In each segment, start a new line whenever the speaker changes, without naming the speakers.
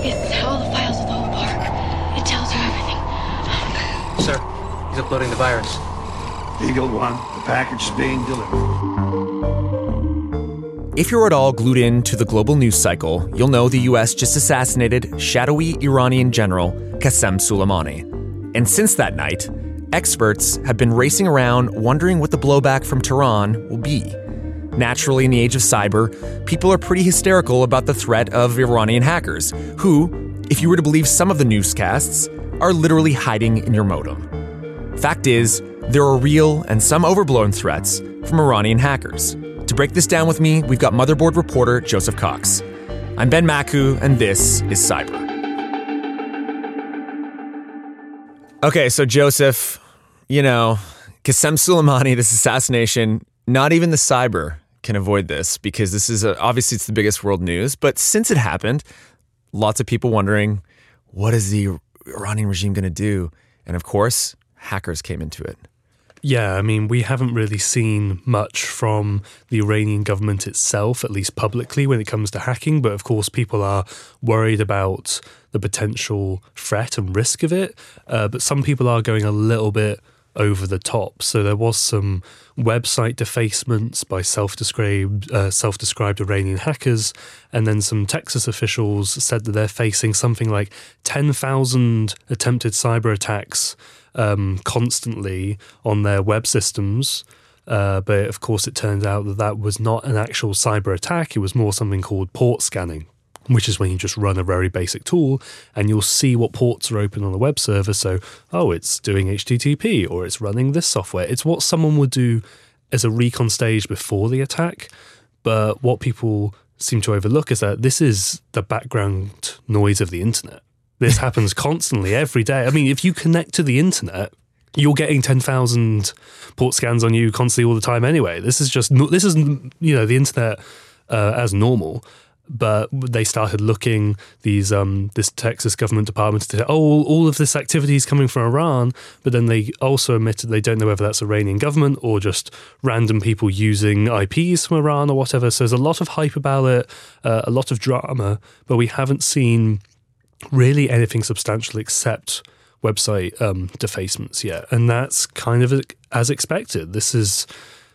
It's all the files of the whole park. It tells you everything.
Sir, he's uploading the virus.
Eagle One, the package is being delivered.
If you're at all glued in to the global news cycle, you'll know the US just assassinated shadowy Iranian general Qasem Soleimani. And since that night, experts have been racing around wondering what the blowback from Tehran will be. Naturally, in the age of cyber, people are pretty hysterical about the threat of Iranian hackers, who, if you were to believe some of the newscasts, are literally hiding in your modem. Fact is, there are real and some overblown threats from Iranian hackers. To break this down with me, we've got Motherboard reporter Joseph Cox. I'm Ben Maku, and this is Cyber. Okay, so Joseph, Qasem Soleimani, this assassination, not even the cyber can avoid this, because this is obviously it's the biggest world news. But since it happened, lots of people wondering, what is the Iranian regime going to do? And of course, hackers came into it.
Yeah, I mean, we haven't really seen much from the Iranian government itself, at least publicly, when it comes to hacking. But of course, people are worried about the potential threat and risk of it. But some people are going a little bit over the top. So there was some website defacements by self-described Iranian hackers. And then some Texas officials said that they're facing something like 10,000 attempted cyber attacks constantly on their web systems. But of course, it turns out that that was not an actual cyber attack. It was more something called port scanning, which is when you just run a very basic tool and you'll see what ports are open on the web server. So, it's doing HTTP or it's running this software. It's what someone would do as a recon stage before the attack. But what people seem to overlook is that this is the background noise of the internet. This happens constantly, every day. I mean, if you connect to the internet, you're getting 10,000 port scans on you constantly all the time anyway. This is the internet as normal. But they started looking, this Texas government department to say, all of this activity is coming from Iran. But then they also admitted they don't know whether that's Iranian government or just random people using IPs from Iran or whatever. So there's a lot of hype about it, a lot of drama, but we haven't seen really anything substantial except website defacements yet. And that's kind of as expected. This is,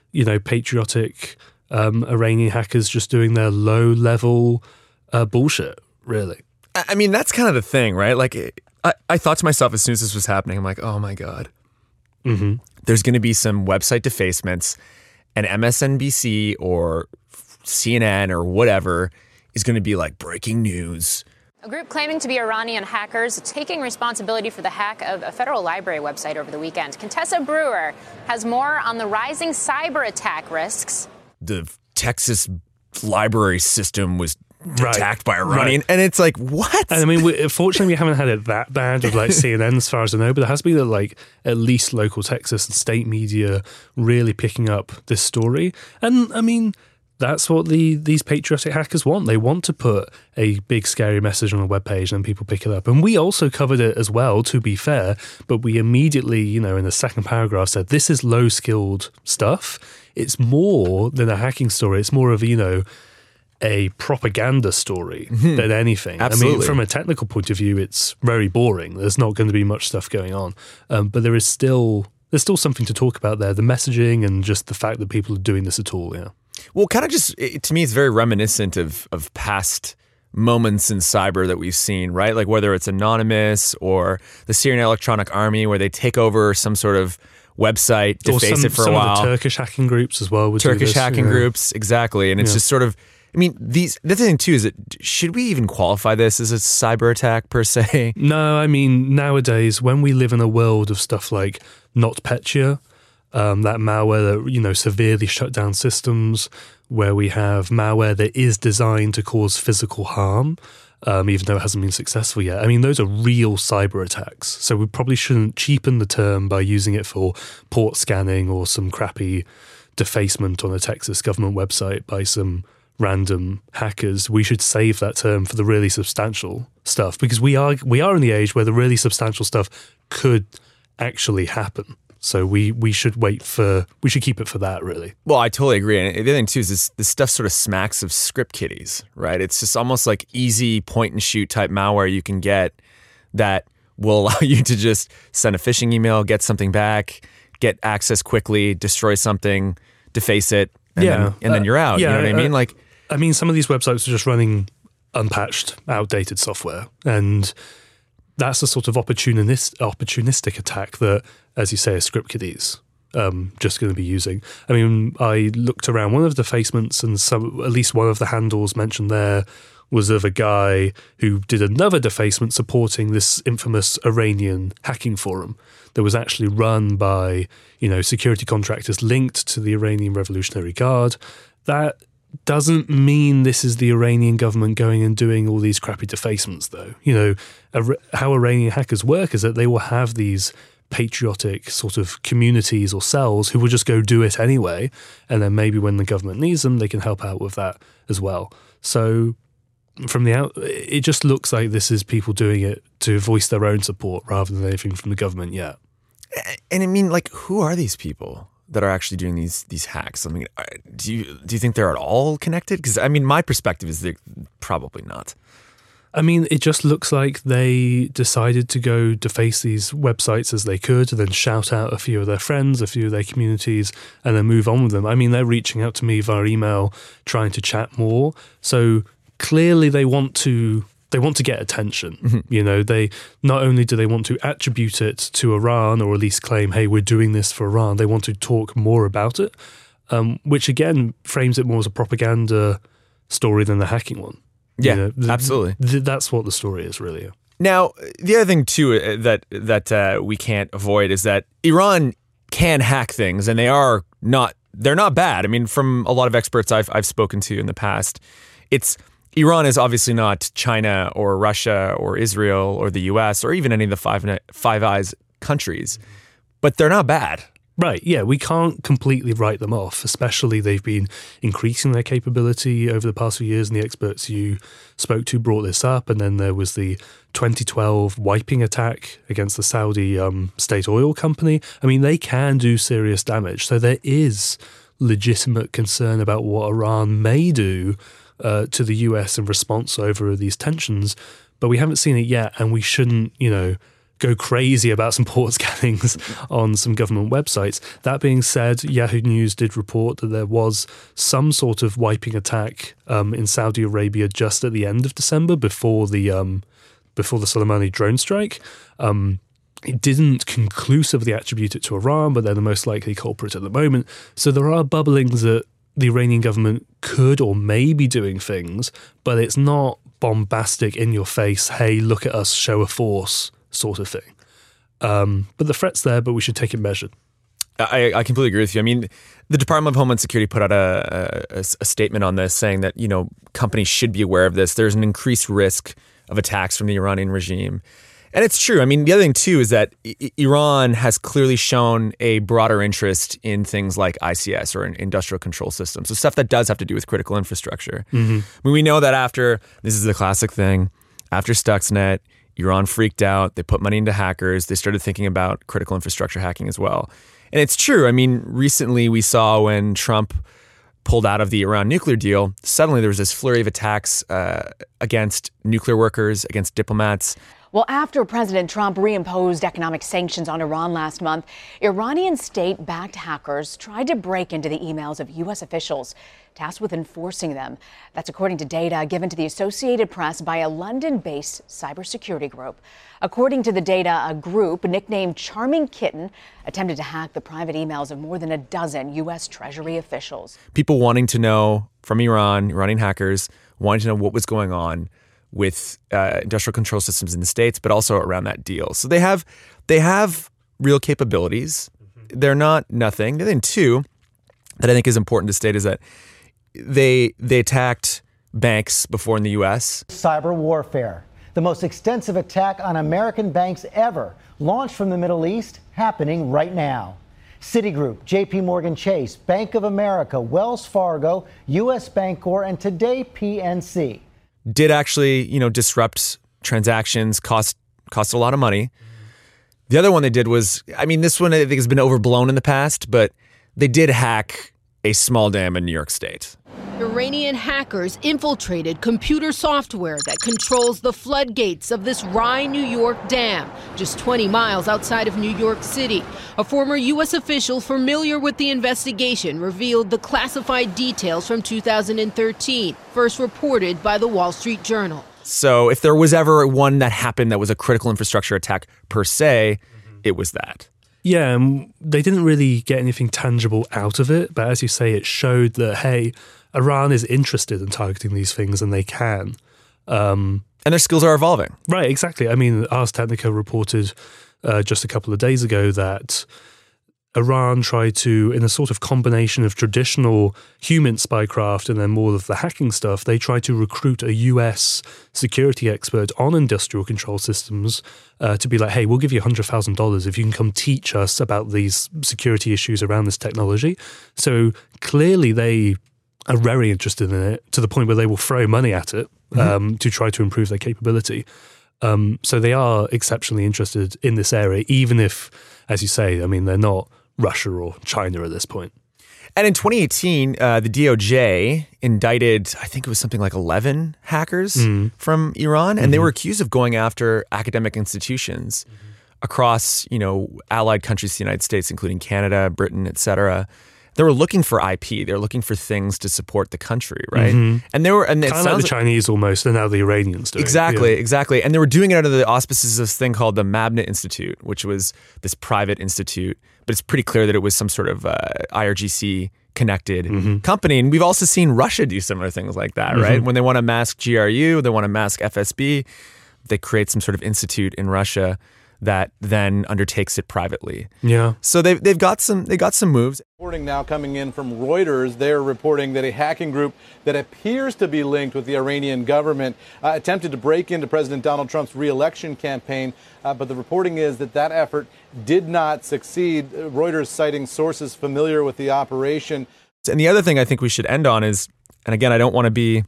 patriotic Iranian hackers just doing their low-level bullshit, really.
I mean, that's kind of the thing, right? Like, I thought to myself as soon as this was happening, I'm like, oh my God. Mm-hmm. There's going to be some website defacements, and MSNBC or CNN or whatever is going to be like, breaking news.
A group claiming to be Iranian hackers taking responsibility for the hack of a federal library website over the weekend. Contessa Brewer has more on the rising cyber attack risks.
The Texas library system was attacked by Iranian, and it's like, what?
And I mean, fortunately, we haven't had it that bad with like CNN, as far as I know, but there has been at least local Texas and state media really picking up this story. And I mean, that's what these patriotic hackers want. They want to put a big scary message on a webpage and people pick it up. And we also covered it as well, to be fair, but we immediately, in the second paragraph said, this is low-skilled stuff. It's more than a hacking story. It's more of, a propaganda story than anything.
Absolutely.
I mean, from a technical point of view, it's very boring. There's not going to be much stuff going on. But there's still something to talk about there, the messaging and just the fact that people are doing this at all, yeah.
Well, kind of to me, it's very reminiscent of past moments in cyber that we've seen, right? Like whether it's Anonymous or the Syrian Electronic Army, where they take over some sort of website, deface it for a while.
Some of the Turkish hacking groups as well.
Turkish hacking groups, exactly. And it's just sort of, I mean, the thing too is that, should we even qualify this as a cyber attack per se?
No, I mean, nowadays, when we live in a world of stuff like NotPetya, that malware that, severely shut down systems, where we have malware that is designed to cause physical harm, even though it hasn't been successful yet. I mean, those are real cyber attacks. So we probably shouldn't cheapen the term by using it for port scanning or some crappy defacement on a Texas government website by some random hackers. We should save that term for the really substantial stuff, because we are in the age where the really substantial stuff could actually happen. So we should keep it for that, really.
Well, I totally agree. And the other thing too is this stuff sort of smacks of script kiddies, right? It's just almost like easy point and shoot type malware you can get that will allow you to just send a phishing email, get something back, get access quickly, destroy something, deface it, and then you're out. You know what I mean?
I mean, some of these websites are just running unpatched, outdated software, and that's a sort of opportunistic attack that, as you say, a script kiddie's just going to be using. I mean, I looked around one of the defacements, and at least one of the handles mentioned there was of a guy who did another defacement supporting this infamous Iranian hacking forum that was actually run by, security contractors linked to the Iranian Revolutionary Guard. That doesn't mean this is the Iranian government going and doing all these crappy defacements, though. How Iranian hackers work is that they will have these patriotic sort of communities or cells who will just go do it anyway, and then maybe when the government needs them, they can help out with that as well. So from it just looks like this is people doing it to voice their own support rather than anything from the government yet.
And I mean, who are these people that are actually doing these hacks? I mean, do you think they're at all connected? Because I mean, my perspective is they're probably not.
I mean, it just looks like they decided to go deface these websites as they could, and then shout out a few of their friends, a few of their communities, and then move on with them. I mean, they're reaching out to me via email, trying to chat more. So clearly they want to get attention. Mm-hmm. They not only do they want to attribute it to Iran, or at least claim, hey, we're doing this for Iran, they want to talk more about it, which again frames it more as a propaganda story than the hacking one.
Yeah, absolutely.
That's what the story is, really.
Now, the other thing too that we can't avoid is that Iran can hack things, and they're not bad. I mean, from a lot of experts I've spoken to in the past, Iran is obviously not China or Russia or Israel or the US or even any of the Five Eyes countries, but they're not bad.
Right, yeah, we can't completely write them off, especially they've been increasing their capability over the past few years, and the experts you spoke to brought this up, and then there was the 2012 wiping attack against the Saudi state oil company. I mean, they can do serious damage, so there is legitimate concern about what Iran may do to the US in response over these tensions, but we haven't seen it yet, and we shouldn't, go crazy about some port scannings on some government websites. That being said, Yahoo News did report that there was some sort of wiping attack in Saudi Arabia just at the end of December before the Soleimani drone strike. It didn't conclusively attribute it to Iran, but they're the most likely culprit at the moment. So there are bubblings that the Iranian government could or may be doing things, but it's not bombastic, in your face, hey, look at us, show of force sort of thing. But the threat's there, but we should take it measured.
I completely agree with you. I mean, the Department of Homeland Security put out a statement on this saying that, companies should be aware of this. There's an increased risk of attacks from the Iranian regime. And it's true. I mean, the other thing, too, is that Iran has clearly shown a broader interest in things like ICS, or industrial control systems, so stuff that does have to do with critical infrastructure. Mm-hmm. I mean, we know that this is the classic thing, after Stuxnet, Iran freaked out. They put money into hackers. They started thinking about critical infrastructure hacking as well. And it's true. I mean, recently we saw when Trump pulled out of the Iran nuclear deal, suddenly there was this flurry of attacks against nuclear workers, against diplomats.
Well, after President Trump reimposed economic sanctions on Iran last month, Iranian state-backed hackers tried to break into the emails of U.S. officials tasked with enforcing them. That's according to data given to the Associated Press by a London-based cybersecurity group. According to the data, a group nicknamed Charming Kitten attempted to hack the private emails of more than a dozen U.S. Treasury officials. People
wanting to know from Iranian hackers, wanting to know what was going on with industrial control systems in the States, but also around that deal. So they have real capabilities. Mm-hmm. They're not nothing. And then two, that I think is important to state, is that they attacked banks before in the U.S.
Cyber warfare, the most extensive attack on American banks ever, launched from the Middle East, happening right now. Citigroup, JP Morgan Chase, Bank of America, Wells Fargo, U.S. Bancorp, and today PNC. Did
actually, disrupt transactions, cost a lot of money. The other one they did was, I mean, this one I think has been overblown in the past, but they did hack a small dam in New York State.
Iranian hackers infiltrated computer software that controls the floodgates of this Rye, New York dam, just 20 miles outside of New York City. A former U.S. official familiar with the investigation revealed the classified details from 2013, first reported by the Wall Street Journal.
So if there was ever one that happened that was a critical infrastructure attack per se, it was that.
Yeah, they didn't really get anything tangible out of it, but as you say, it showed that, hey, Iran is interested in targeting these things, and they can.
And their skills are evolving.
Right, exactly. I mean, Ars Technica reported just a couple of days ago that Iran tried to, in a sort of combination of traditional human spycraft and then more of the hacking stuff, they tried to recruit a US security expert on industrial control systems to be like, hey, we'll give you $100,000 if you can come teach us about these security issues around this technology. So clearly they are very interested in it to the point where they will throw money at it to try to improve their capability. So they are exceptionally interested in this area, even if, as you say, I mean, they're not Russia or China at this point.
And in 2018, the DOJ indicted, I think it was something like 11 hackers from Iran, and they were accused of going after academic institutions across, allied countries to the United States, including Canada, Britain, et cetera. They were looking for IP. They were looking for things to support the country, right? And they were, and it
kind of like the Chinese almost, and now the Iranians do.
Exactly. And they were doing it under the auspices of this thing called the Mabnet Institute, which was this private institute. But it's pretty clear that it was some sort of IRGC connected company. And we've also seen Russia do similar things like that, right? When they want to mask GRU, they want to mask FSB, they create some sort of institute in Russia that then undertakes it privately.
Yeah.
So they got some moves.
Reporting now coming in from Reuters. They're reporting that a hacking group that appears to be linked with the Iranian government attempted to break into President Donald Trump's re-election campaign, but the reporting is that effort did not succeed. Reuters citing sources familiar with the operation.
And the other thing I think we should end on is, and again, I don't want to be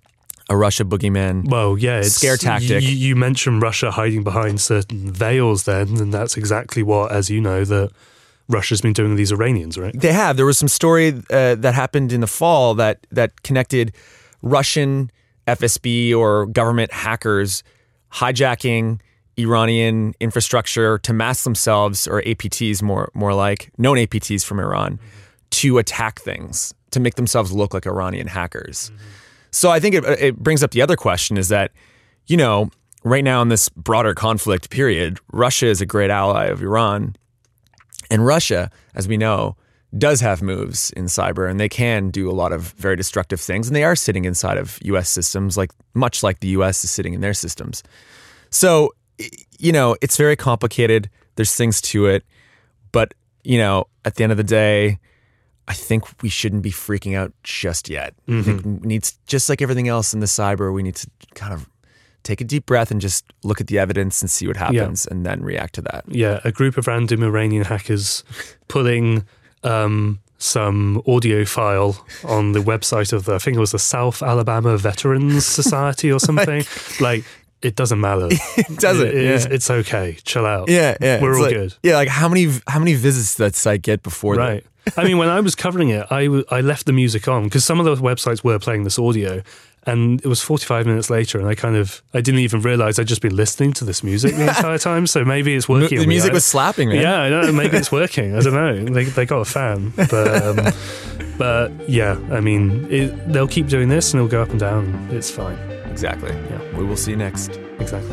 a Russia boogeyman.
Well, yeah, it's
scare tactic.
You mentioned Russia hiding behind certain veils then, and that's exactly what, as you know, that Russia's been doing with these Iranians, right?
They have. There was some story that happened in the fall that connected Russian FSB or government hackers hijacking Iranian infrastructure to mask themselves, or APTs more like, known APTs from Iran, to attack things, to make themselves look like Iranian hackers. So I think it brings up the other question is that, right now in this broader conflict period, Russia is a great ally of Iran. And Russia, as we know, does have moves in cyber, and they can do a lot of very destructive things. And they are sitting inside of U.S. systems, much like the U.S. is sitting in their systems. So, it's very complicated. There's things to it. But, at the end of the day, I think we shouldn't be freaking out just yet. I think we need, just like everything else in the cyber, we need to kind of take a deep breath and just look at the evidence and see what happens and then react to that.
Yeah, a group of random Iranian hackers pulling some audio file on the website of I think it was the South Alabama Veterans Society or something. It doesn't matter.
It doesn't.
It's okay. Chill out.
Yeah.
We're all good.
Yeah, how many visits did that site get before that?
Right. I mean, when I was covering it, I left the music on because some of those websites were playing this audio, and it was 45 minutes later, and I didn't even realize I'd just been listening to this music the entire time. So maybe it's working.
The music was slapping, man.
Yeah, I know. Maybe it's working. I don't know. They got a fan, but yeah, I mean, they'll keep doing this, and it'll go up and down. It's fine.
Exactly.
Yeah,
we will see next.
Exactly.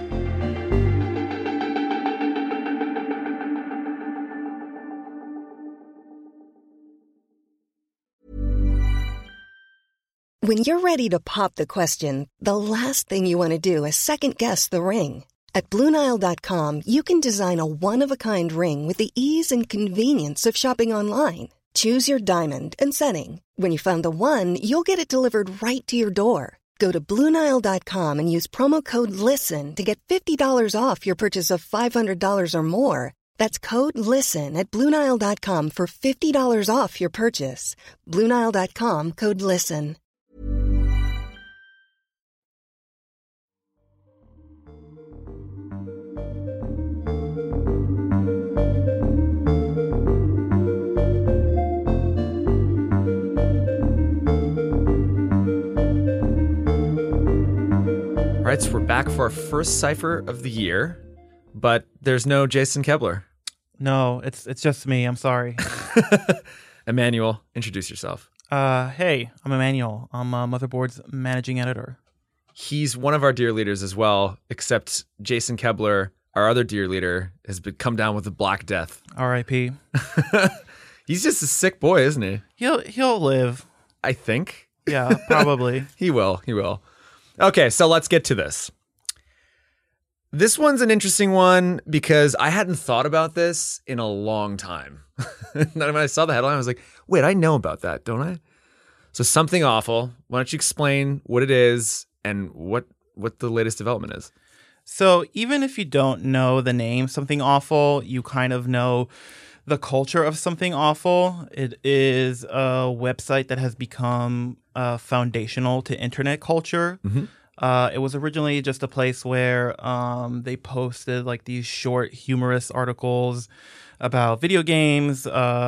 When you're ready to pop the question, the last thing you want to do is second-guess the ring. At BlueNile.com, you can design a one-of-a-kind ring with the ease and convenience of shopping online. Choose your diamond and setting. When you find the one, you'll get it delivered right to your door. Go to BlueNile.com and use promo code LISTEN to get $50 off your purchase of $500 or more. That's code LISTEN at BlueNile.com for $50 off your purchase. BlueNile.com, code LISTEN.
Blitz. We're back for our first Cypher of the year, but there's no Jason Kebler.
No, it's just me. I'm sorry.
Emmanuel, introduce yourself.
Hey, I'm Emmanuel. I'm Motherboard's managing editor.
He's one of our dear leaders as well, except Jason Kebler, our other dear leader, has come down with the Black Death.
R.I.P.
He's just a sick boy, isn't he?
He'll live.
I think.
Yeah, probably.
He will. Okay, so let's get to this. This one's an interesting one because I hadn't thought about this in a long time. When I saw the headline, I was like, wait, I know about that, don't I? So Something Awful. Why don't you explain what it is and what the latest development is?
So even if you don't know the name Something Awful, you kind of know the culture of Something Awful. It is a website that has become foundational to internet culture.
Mm-hmm.
It was originally just a place where they posted like these short, humorous articles about video games,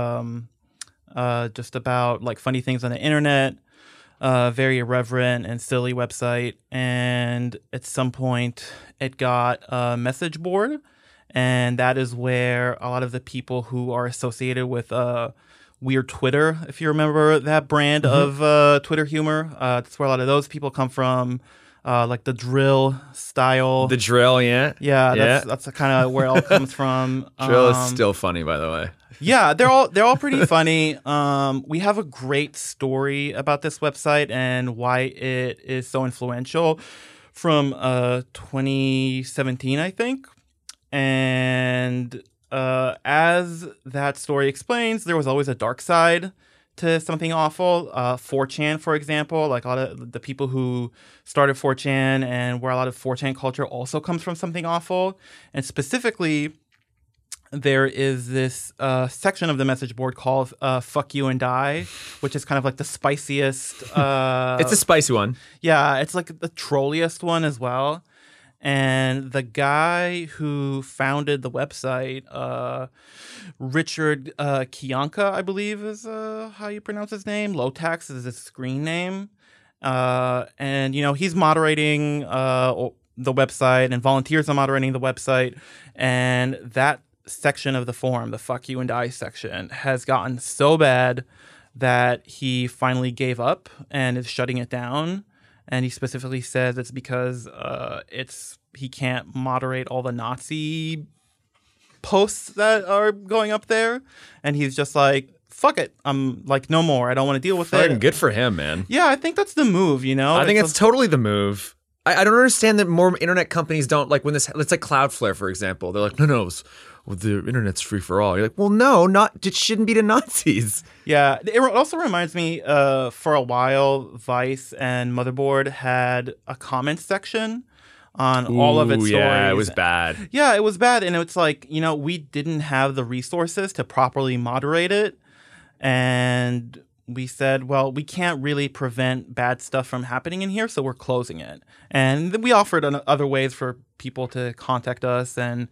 just about like funny things on the internet. Very irreverent and silly website. And at some point, it got a message board. And that is where a lot of the people who are associated with Weird Twitter, if you remember that brand of Twitter humor, that's where a lot of those people come from. Like the drill style.
The drill, yeah.
Yeah, that's kind of where it all comes from.
Drill is still funny, by the way.
Yeah, they're all pretty funny. We have a great story about this website and why it is so influential from 2017, I think. And as that story explains, there was always a dark side to Something Awful. 4chan, for example, like a lot of the people who started 4chan and where a lot of 4chan culture also comes from Something Awful. And specifically, there is this section of the message board called Fuck You and Die, which is kind of like the spiciest.
It's a spicy one.
Yeah, it's like the trolliest one as well. And the guy who founded the website, Richard Kiyonka, I believe is how you pronounce his name. Lotax is his screen name. And, he's moderating the website and volunteers are moderating the website. And that section of the forum, the Fuck You and Die section, has gotten so bad that he finally gave up and is shutting it down. And he specifically says it's because he can't moderate all the Nazi posts that are going up there. And he's just like, fuck it. I'm like, no more. I don't want to deal with it.
Good for him, man.
Yeah, I think that's the move,
I think it's totally the move. I don't understand that more internet companies don't, like when this, it's like Cloudflare, for example. They're like, no, the internet's free for all. You're like, well, no, it shouldn't be to Nazis.
Yeah, it also reminds me, for a while, Vice and Motherboard had a comment section on all of its stories.
Yeah, it was bad.
Yeah, it was bad. And it's like, we didn't have the resources to properly moderate it. And we said, well, we can't really prevent bad stuff from happening in here, so we're closing it. And we offered other ways for people to contact us and,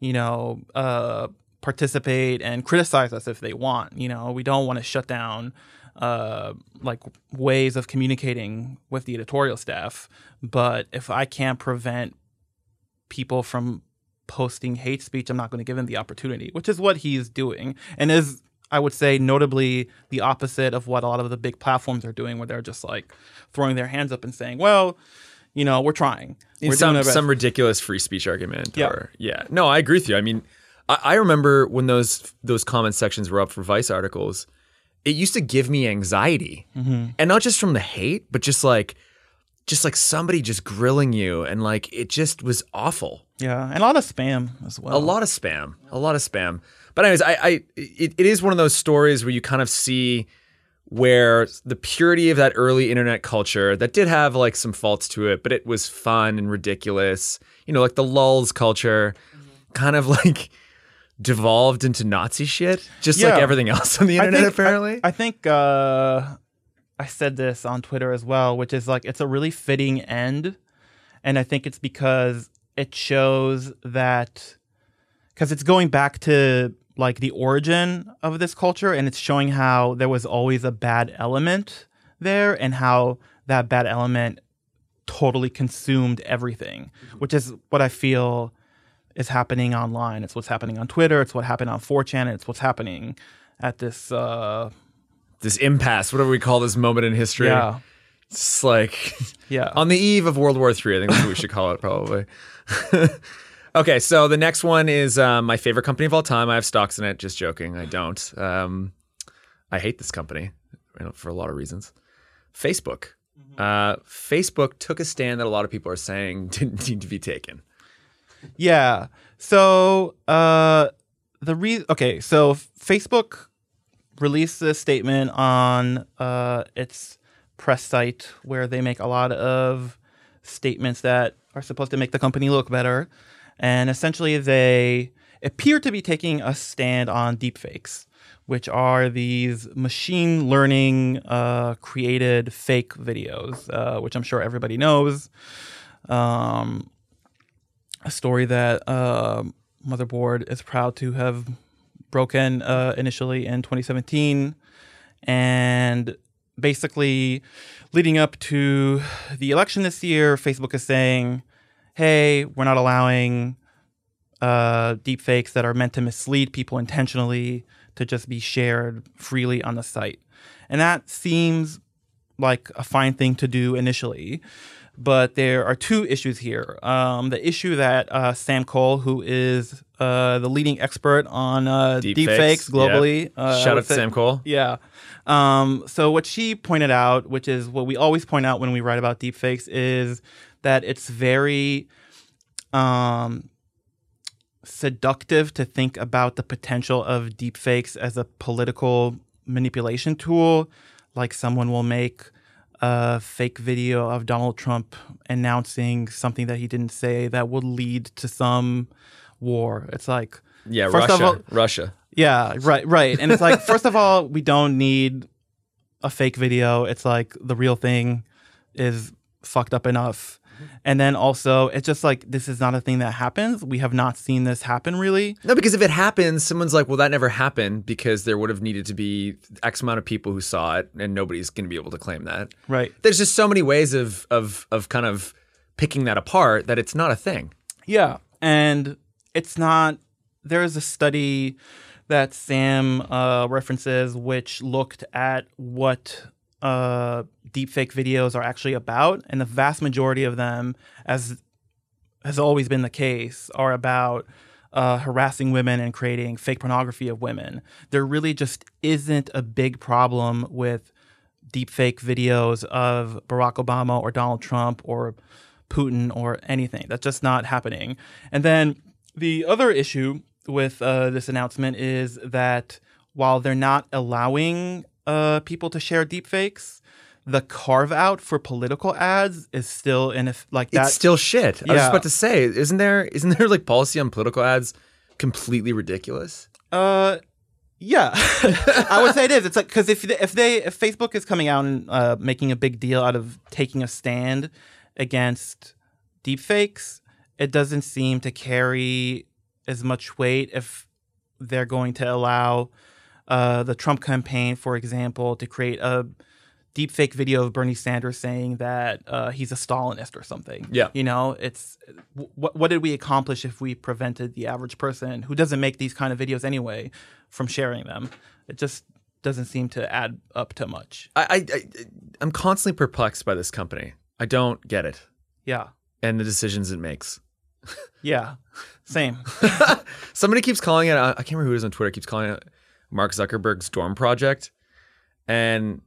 participate and criticize us if they want. We don't want to shut down like ways of communicating with the editorial staff. But if I can't prevent people from posting hate speech, I'm not going to give them the opportunity, which is what he's doing. And is, I would say, notably the opposite of what a lot of the big platforms are doing, where they're just like throwing their hands up and saying, well, we're trying. We're doing
some ridiculous free speech argument.
Yeah.
No, I agree with you. I mean, I remember when those comment sections were up for Vice articles, it used to give me anxiety.
Mm-hmm.
And not just from the hate, but just like somebody just grilling you, and like it just was awful.
Yeah, and a lot of spam as well.
A lot of spam. But anyways, it is one of those stories where you kind of see where the purity of that early internet culture that did have like some faults to it, but it was fun and ridiculous. Like the lulz culture kind of like devolved into Nazi shit, just like everything else on the internet, apparently.
I think I said this on Twitter as well, which is like it's a really fitting end. And I think it's because it shows that, because it's going back to like the origin of this culture, and it's showing how there was always a bad element there and how that bad element totally consumed everything, which is what I feel is happening online. It's what's happening on Twitter. It's what happened on 4chan. It's what's happening at this
this impasse, whatever we call this moment in history.
Yeah.
It's like
yeah.
on the eve of World War III, I think that's what we should call it, probably. Okay, so the next one is my favorite company of all time. I have stocks in it. Just joking. I don't. I hate this company for a lot of reasons. Facebook. Facebook took a stand that a lot of people are saying didn't need to be taken.
Yeah. So so Facebook released a statement on its press site where they make a lot of statements that are supposed to make the company look better. And essentially they appear to be taking a stand on deepfakes, which are these machine learning created fake videos, which I'm sure everybody knows. A story that Motherboard is proud to have broken initially in 2017. And basically, leading up to the election this year, Facebook is saying, hey, we're not allowing deepfakes that are meant to mislead people intentionally to just be shared freely on the site. And that seems like a fine thing to do initially. But there are two issues here. The issue that Sam Cole, who is the leading expert on deepfakes globally.
Yep. Shout out to Sam Cole.
Yeah. So what she pointed out, which is what we always point out when we write about deepfakes, is that it's very seductive to think about the potential of deepfakes as a political manipulation tool. Like someone will make a fake video of Donald Trump announcing something that he didn't say that would lead to some war. It's like,
yeah, Russia.
Yeah, right. And it's like, first of all, we don't need a fake video. It's like the real thing is fucked up enough. And then also, it's just like, this is not a thing that happens. We have not seen this happen, really.
No, because if it happens, someone's like, well, that never happened because there would have needed to be X amount of people who saw it, and nobody's going to be able to claim that.
Right.
There's just so many ways of kind of picking that apart that it's not a thing.
Yeah. And it's not, there is a study that Sam references which looked at what deepfake videos are actually about, and the vast majority of them, as has always been the case, are about harassing women and creating fake pornography of women. There really just isn't a big problem with deepfake videos of Barack Obama or Donald Trump or Putin or anything. That's just not happening. And then the other issue with this announcement is that while they're not allowing people to share deepfakes, the carve out for political ads is still like that.
It's still shit.
Yeah.
I was just about to say, isn't there like policy on political ads completely ridiculous?
Yeah, I would say it is. It's like, because if Facebook is coming out and making a big deal out of taking a stand against deepfakes, it doesn't seem to carry as much weight if they're going to allow the Trump campaign, for example, to create a deepfake video of Bernie Sanders saying that he's a Stalinist or something.
Yeah.
You know, it's what did we accomplish if we prevented the average person who doesn't make these kind of videos anyway from sharing them? It just doesn't seem to add up to much.
I'm constantly perplexed by this company. I don't get it.
Yeah.
And the decisions it makes.
Yeah. Same.
Somebody keeps calling it, I can't remember who it is on Twitter, keeps calling it Mark Zuckerberg's Dorm Project. And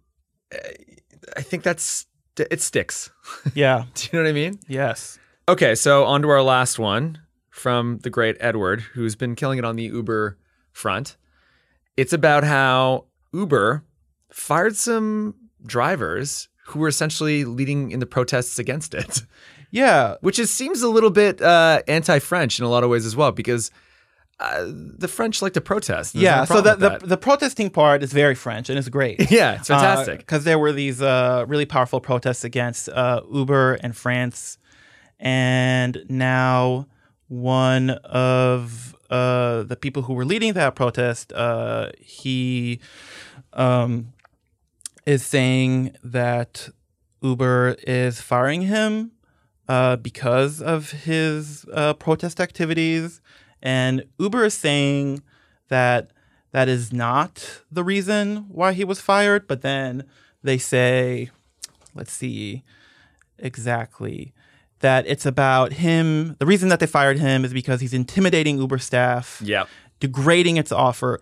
I think it sticks.
Yeah.
Do you know what I mean?
Yes.
Okay, so on to our last one from the great Edward, who's been killing it on the Uber front. It's about how Uber fired some drivers who were essentially leading in the protests against it.
Yeah.
Which seems a little bit anti-French in a lot of ways as well, because the French like to protest. There's no
so
problem with
the protesting part is very French, and it's great.
Yeah, it's fantastic.
Because there were these really powerful protests against Uber in France, and now one of the people who were leading that protest, he is saying that Uber is firing him because of his protest activities. And Uber is saying that that is not the reason why he was fired. But then they say, let's see exactly, that it's about him. The reason that they fired him is because he's intimidating Uber staff, degrading its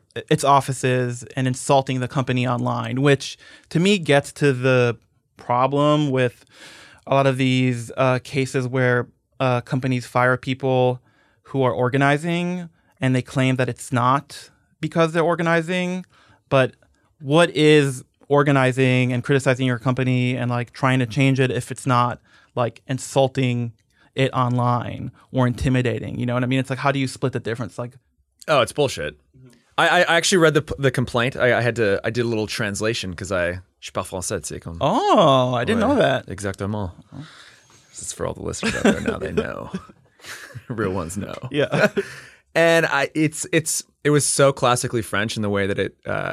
offices, and insulting the company online, which to me gets to the problem with a lot of these cases where companies fire people who are organizing, and they claim that it's not because they're organizing. But what is organizing and criticizing your company and like trying to change it if it's not like insulting it online or intimidating? You know what I mean? It's like, how do you split the difference? Like,
oh, it's bullshit. I actually read the complaint. I did a little translation because je parle français, tu sais, comme.
Oh, I didn't know that.
Exactement. It's for all the listeners out there now. They know. Real ones know.
Yeah.
And it was so classically French in the way that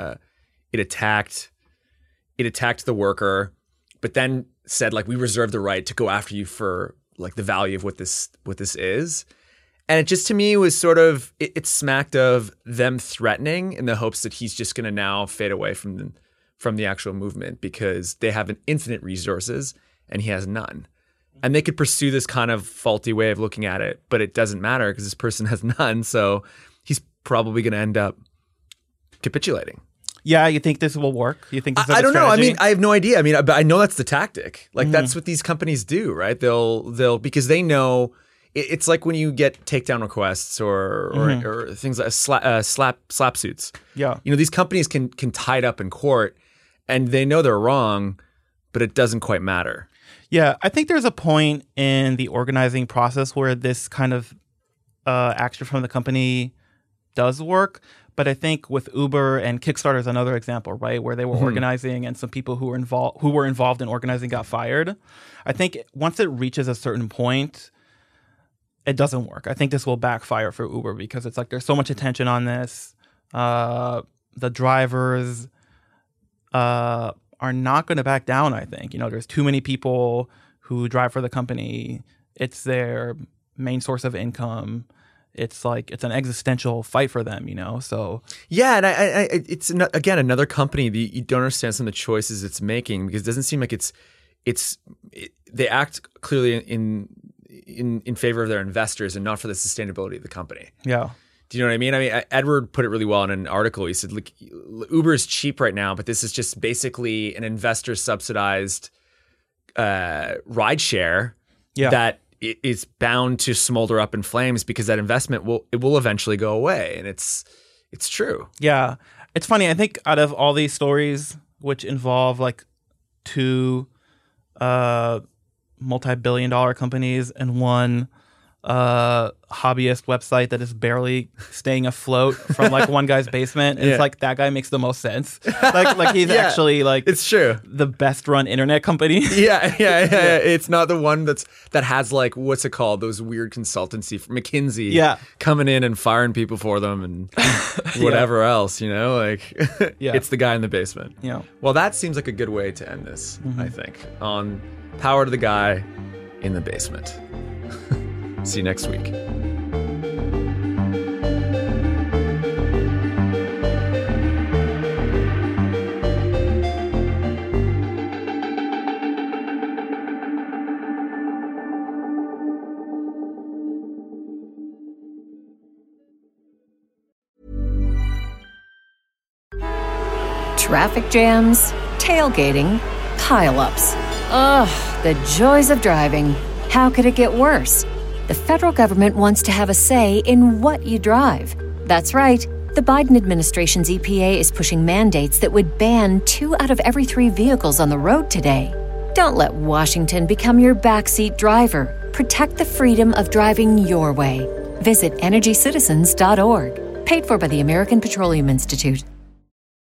it attacked the worker, but then said like, we reserve the right to go after you for like the value of what this is. And it just, to me, was sort of, it smacked of them threatening in the hopes that he's just going to now fade away from the actual movement because they have infinite resources and he has none. And they could pursue this kind of faulty way of looking at it, but it doesn't matter because this person has none. So he's probably going to end up capitulating.
Yeah, you think this will work? You think this is
I don't know. I
strategy?
mean, I have no idea. I mean, but I know that's the tactic. Like that's what these companies do, right? They'll because they know it's like when you get takedown requests or things like slap suits.
Yeah,
you know, these companies can tie it up in court, and they know they're wrong, but it doesn't quite matter.
Yeah, I think there's a point in the organizing process where this kind of action from the company does work. But I think with Uber and Kickstarter is another example, right, where they were organizing and some people who were involved in organizing got fired. I think once it reaches a certain point, it doesn't work. I think this will backfire for Uber because it's like there's so much attention on this. The drivers are not going to back down, I think. You know, there's too many people who drive for the company. It's their main source of income. It's like it's an existential fight for them, you know. So
yeah, and it's again another company that you don't understand some of the choices it's making because it doesn't seem like they act clearly in favor of their investors and not for the sustainability of the company.
Yeah.
Do you know what I mean? I mean, Edward put it really well in an article. He said, "Look, Uber is cheap right now, but this is just basically an investor-subsidized rideshare that is bound to smolder up in flames because that investment will eventually go away." And it's true.
Yeah, it's funny. I think out of all these stories, which involve like two multi-billion-dollar companies and one hobbyist website that is barely staying afloat from like one guy's basement. And it's like that guy makes the most sense. Like he's actually like
it's true
the best run internet company.
Yeah. It's not the one that has like what's it called? Those weird consultancy from McKinsey coming in and firing people for them and whatever else, you know, like it's the guy in the basement.
Yeah.
Well, that seems like a good way to end this, I think, on power to the guy in the basement. See you next week.
Traffic jams, tailgating, pile-ups. Ugh, the joys of driving. How could it get worse? The federal government wants to have a say in what you drive. That's right. The Biden administration's EPA is pushing mandates that would ban 2 out of every 3 vehicles on the road today. Don't let Washington become your backseat driver. Protect the freedom of driving your way. Visit EnergyCitizens.org. Paid for by the American Petroleum Institute.